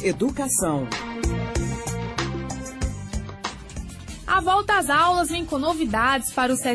Educação. A volta às aulas vem com novidades para os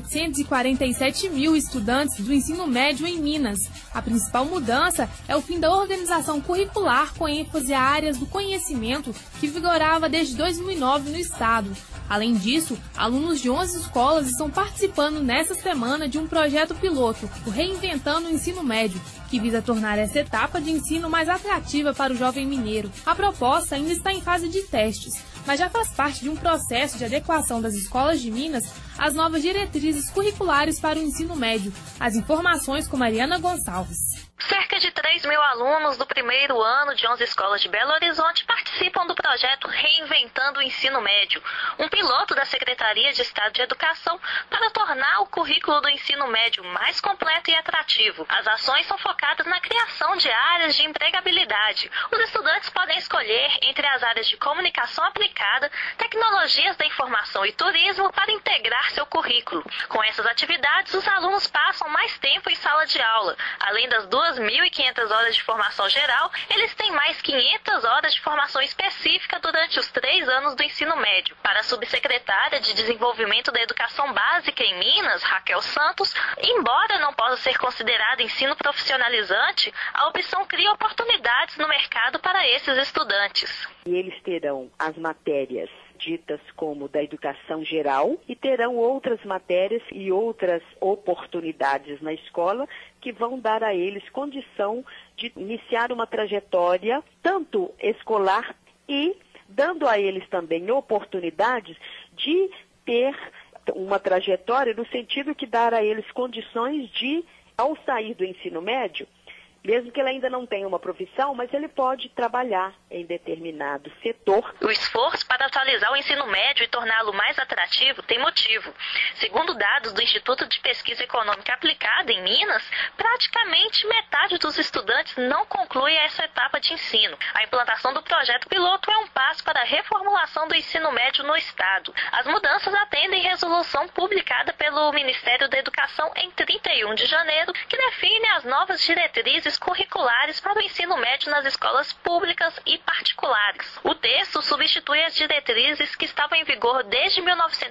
747 mil estudantes do ensino médio em Minas. A principal mudança é o fim da organização curricular com ênfase a áreas do conhecimento que vigorava desde 2009 no estado. Além disso, alunos de 11 escolas estão participando nesta semana de um projeto piloto, o Reinventando o Ensino Médio, que visa tornar essa etapa de ensino mais atrativa para o jovem mineiro. A proposta ainda está em fase de testes, mas já faz parte de um processo de adequação das escolas de Minas às novas diretrizes curriculares para o ensino médio. As informações com Mariana Gonçalves. Cerca de 3 mil alunos do primeiro ano de 11 escolas de Belo Horizonte participam do projeto Reinventando o Ensino Médio, um piloto da Secretaria de Estado de Educação para tornar o currículo do ensino médio mais completo e atrativo. As ações são focadas na criação de áreas de empregabilidade. Os estudantes podem escolher entre as áreas de comunicação aplicada, tecnologias da informação e turismo para integrar seu currículo. Com essas atividades, os alunos passam mais tempo em sala de aula. Além das 2.500 horas de formação geral, eles têm mais 500 horas de formação específica durante os 3 anos do ensino médio. Para a subsecretária de Desenvolvimento da Educação Básica em Minas, Raquel Santos, embora não possa ser considerado ensino profissionalizante, a opção cria oportunidades no mercado para esses estudantes. E eles terão as matérias ditas como da educação geral e terão outras matérias e outras oportunidades na escola que vão dar a eles condição de iniciar uma trajetória tanto escolar e dando a eles também oportunidades de ter uma trajetória no sentido que dar a eles condições de, ao sair do ensino médio, mesmo que ele ainda não tenha uma profissão, mas ele pode trabalhar em determinado setor. O esforço para atualizar o ensino médio e torná-lo mais atrativo tem motivo. Segundo dados do Instituto de Pesquisa Econômica Aplicada em Minas, praticamente metade dos estudantes não conclui essa etapa de ensino. A implantação do projeto piloto é um passo para a reformulação do ensino médio no estado. As mudanças atendem resolução publicada pelo Ministério da Educação em 31 de janeiro, que define as novas diretrizes curriculares para o ensino médio nas escolas públicas e particulares. O texto substitui as diretrizes que estavam em vigor desde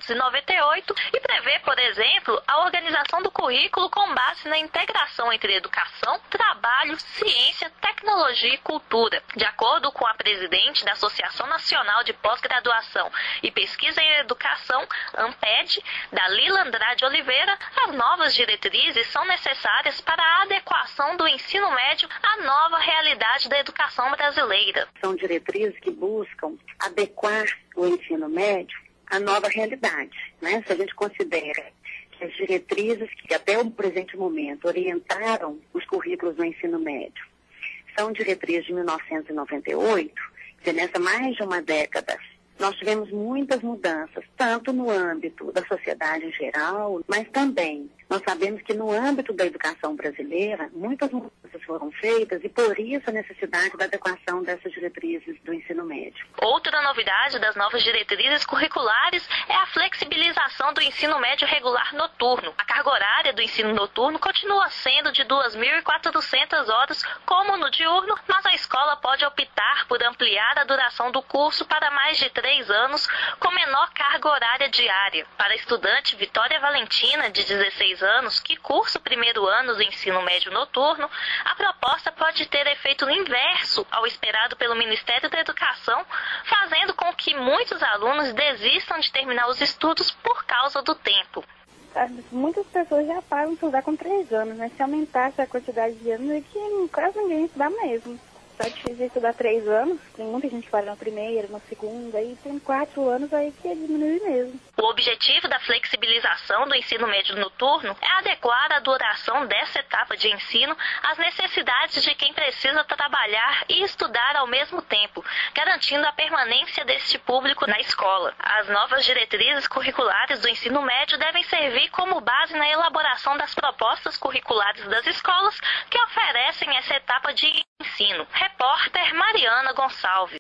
1998 e prevê, por exemplo, a organização do currículo com base na integração entre educação, trabalho, ciência, tecnologia e cultura. De acordo com a presidente da Associação Nacional de Pós-Graduação e Pesquisa em Educação, ANPED, Dalila Andrade Oliveira, as novas diretrizes são necessárias para a adequação do ensino médio à nova realidade da educação brasileira. São diretrizes que buscam adequar o ensino médio à nova realidade, né? Se a gente considera que as diretrizes que até o presente momento orientaram os currículos do ensino médio são diretrizes de 1998, que nessa mais de uma década nós tivemos muitas mudanças, tanto no âmbito da sociedade em geral, mas também nós sabemos que no âmbito da educação brasileira, muitas mudanças foram feitas e por isso a necessidade da adequação dessas diretrizes do ensino médio. Outra novidade das novas diretrizes curriculares é a flexibilização do ensino médio regular noturno. A carga horária do ensino noturno continua sendo de 2.400 horas, como no diurno, mas a escola pode optar por ampliar a duração do curso para mais de 3 anos, com menor carga horária diária. Para a estudante Vitória Valentina, de 16 anos, que cursa o primeiro ano do ensino médio noturno, a proposta pode ter efeito inverso ao esperado pelo Ministério da Educação, fazendo com que muitos alunos desistam de terminar os estudos por causa do tempo. Muitas pessoas já param de estudar com 3 anos, né? Se aumentasse a quantidade de anos, é que quase ninguém estuda mesmo. Só difícil estudar 3 anos, tem muita gente que fala na primeira, na segunda, aí tem 4 anos aí que diminui mesmo. O objetivo da flexibilização do ensino médio noturno é adequar a duração dessa etapa de ensino às necessidades de quem precisa trabalhar e estudar ao mesmo tempo, garantindo a permanência deste público na escola. As novas diretrizes curriculares do ensino médio devem servir como base na elaboração das propostas curriculares das escolas que oferecem essa etapa de ensino. Repórter Mariana Gonçalves.